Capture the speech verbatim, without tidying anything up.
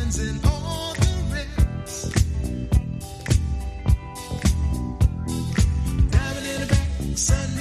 and all the rest. Diamond in the back, sun